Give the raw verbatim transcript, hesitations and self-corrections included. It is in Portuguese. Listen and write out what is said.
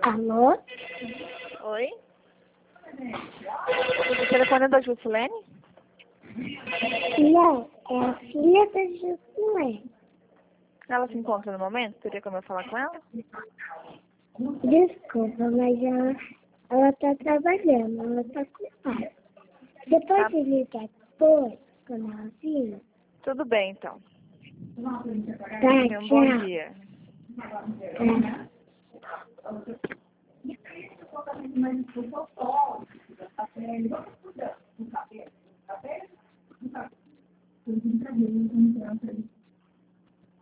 Alô? Oi? O telefone é da Juscelene? Não, é a filha da Juscelene. Ela se encontra no momento? Teria como eu falar com ela? Desculpa, mas ela, ela tá trabalhando, ela tá ocupada. Você pode Tá. ligar depois, quando ela vir? Tudo bem, então. Tá, Tenha um bom tchau. dia. Tá.